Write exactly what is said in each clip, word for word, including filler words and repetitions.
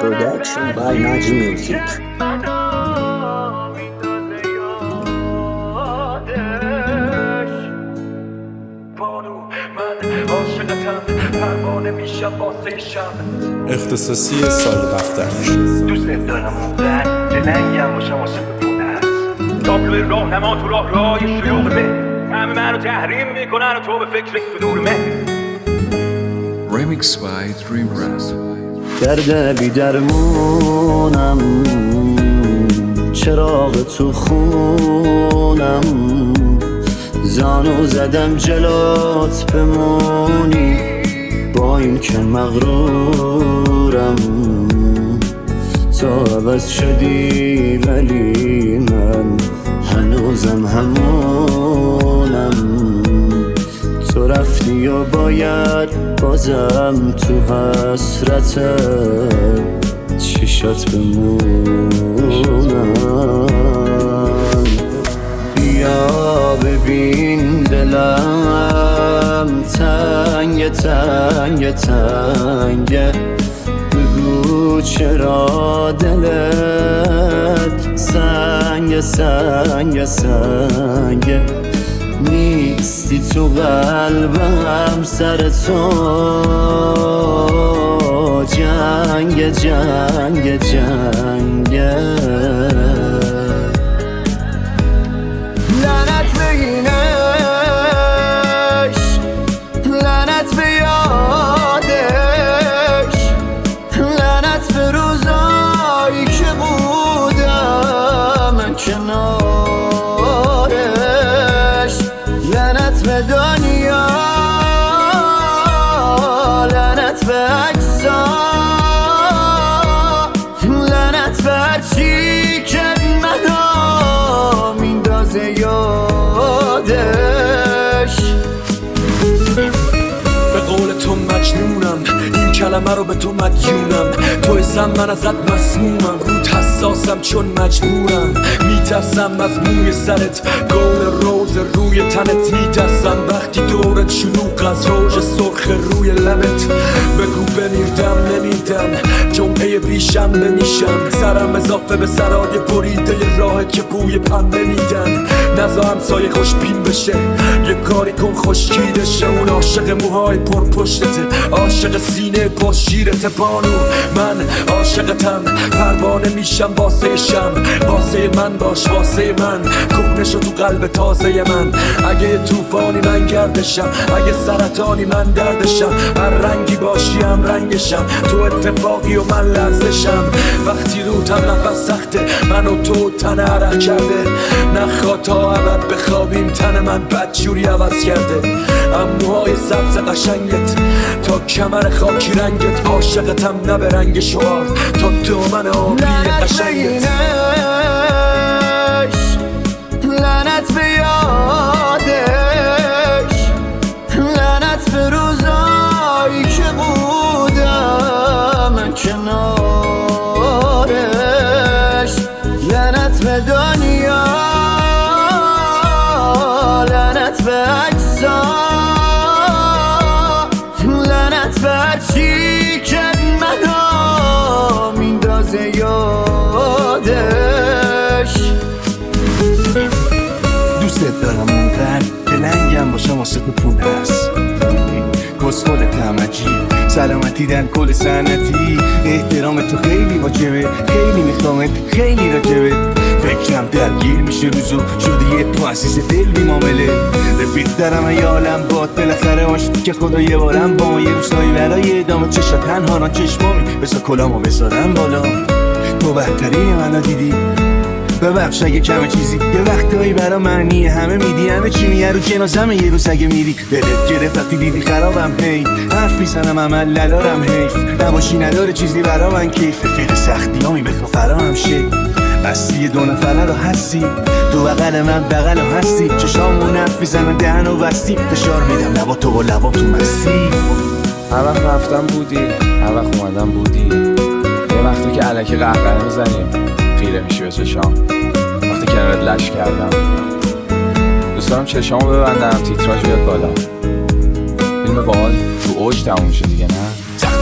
Production by Naji Music. اختصاصی سال رفتنش دوست دارم اون بر دلنگم باشم عاشق پونه هست تابلوی راهنما تو راه راه شیوخ به همه منو تحریم میکنن و تو به فکر صدور من Remix by Dream Rap. درد بی درمونم، چراغ تو خونم، زانو زدم جلات بمونی، با این که مغرورم. تو عوض شدی ولی من هنوزم همونم. تو رفتی و باید بازم تو حسرت چشات بمونم. بیا ببین دلم تنگ تنگ تنگ، بگو چرا دلت سنگ سنگ سنگ، نیستی تو قلبم سر تو جنگ جنگ جنگ. لعنت به اینش، لعنت به یادش، لعنت به روزایی که بودم کنارش، لعنت به دنیا، لعنت به عکسا، لعنت به هرچی که منو میندازه یادش. به قول تو مجنونم، این کلمه رو به تو مدیونم. تو اسم من ازت مسمومم، رود حساسم چون مجبورم. میترسم از موی سرت، گل روز روی تنت. میترسم وقتی دورت شلوغ از روژ سرخ روی لبت. بگو بمیردم نمیدم، جمعه بیشنبه میشم. سرم اضافه به سرای بریده راه که بوی پنبه میدن. نزا همسایه خوش پین بشه، یه کاری کن خشکیده شه. اون عاشق موهای پر پشتته، عاشق سینه با شیرت بانو. من عاشقتم، پروانه میشم واسه شم. واسه من باش واسه من، کهنه شو تو قلب تازه من. اگه توفانی من گردشم، اگه سرطانی من دردشم. هر رنگی باشی هم رنگشم، تو اتفاقی و من لرزشم. وقتی روتم نفس سخته، من و تو تن عرق کرده. نخواه تا ابد بخوابیم، تن من بدجوری عوض کرده. اموهای سبز قشنگت تا کمر خاکی رنگت. عاشقتم نه به رنگ شعار، تا تو من آبی قشنگت. لعنت به یادش، لعنت به روزایی که بودم کنارش، لعنت به دنیا، لعنت به عکسا، لعنت به هرچی که منو میندازه یادش. دوست دارم اونقدر دلنگم باشم عاشق پونه هست. کسخل تمجی سلامتی در کل سنتی. احترام تو خیلی واجبه، خیلی میخوامت، خیلی راجبه. فکرم درگیر میشه روزو، شده یه تو عزیز دل بی معامله. رفیق دارم ایالم باد، بالاخره عاشقی که خدا یه بارم با ما. یه روزایی برای ادامه چشا تنها چشمامی، بسا کلامو بذارم بالا. تو بهترین منو دیدی، ببخش اگه کمه چیزی. یه وقتایی برا معنی همه میدی، همه چی میه رو جنازمه. یه روز اگه میری دلت گرفت وقتی دیدی خرابم. هی حرف میزنم عمل للارم، حیف نباشی نداره چیزی برا من کیف. رفیق سختی هامی بخوا فراهم شه، بستی دو نفره رو هستی. تو بغل من بغل رو هستی، چشامون حرف میزنن دهن و بستی. فشار میدم لبا تو و لبا تو مستی. هر وقت رفتم بودی، هر وقت اومدم بودی. یه وقتی که الکی قهقه میزنیم خیره میشی به چشام. وقتی کنارت لش کردم دوست دارم چشامو ببندم تیتراژ بیاد بالا. فیلم باحال تو اوج تموم میشه دیگه، نه؟ سخته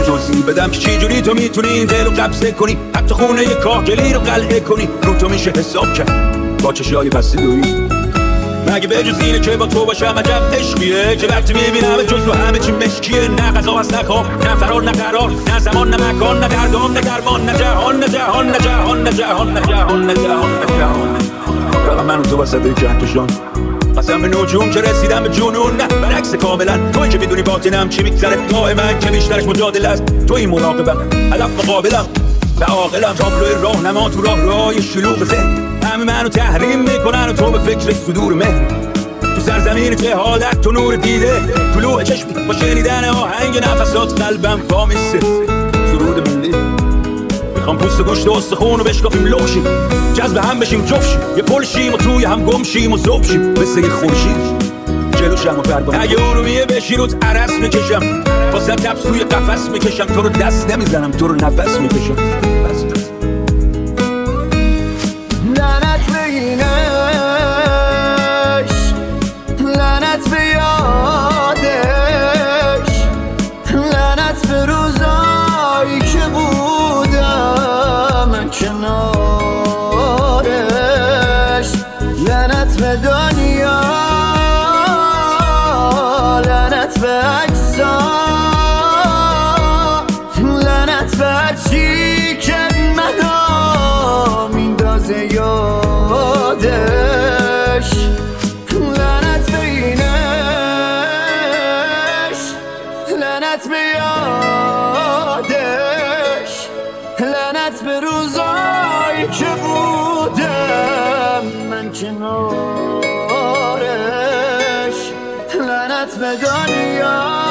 توضیح بدم که چجوری تو میتونی این دل رو قبضه کنی، حتی خونه یه کاهگلی رو قلعه کنی. رو تو میشه حساب کرد با چشای بسته دویی، مگه به جز اینه که با تو باشم عجب عشقیه که وقتی میبینم جز تو همه چی مشکیه. نه غذا هست نه خواب نه فرار نه قرار، نه زمان نه مکان نه دردام نه درمان، نه جهان نه جهان نه جهان نه جهان نه جهان نه جهان نه جهان. فقط من و تو وسط یک کهکشان، قسم به نجوم که رسیدم به جنون. نه برعکس کاملا، توی که میدونی باطنم چی میگذره، دائم من که بیشترش مجادل است. توی مراقبم هدف مقابلم و عاقلم، تابلوی راهنما تو راه راه شلوغ ذهن. همه منو تحریم میکنن و تو به فکر صدور مهر. تو سرزمین جهالت تو نور دیده، طلوع چشمی با شنیدن آهنگ نفسات قلبم پا میسه. سرود ملی میخوام پوست گوشت و استخون رو بشکافیم لغشیم، جذب هم بشیم جفشیم، یه پل شیم و توی هم گم شیم و ذوب شیم مثل یه خورشید جلو شم و پربان. اگه ارومیه بشی روت عرس میکشم، واسه تبس توی قفس میکشم، تو رو دست نمیزنم تو رو نفس میکشم. لعنت به اینش، لعنت به یادش، لعنت به روزایی که بودم کنارش، لعنت به دنیا، لعنت به اجزا، لعنت به هرچی که منو میندازه یادش، لعنت به اینش، لعنت به یادش، لعنت به روزایی که بودم من کنارش، لعنت به دنیا.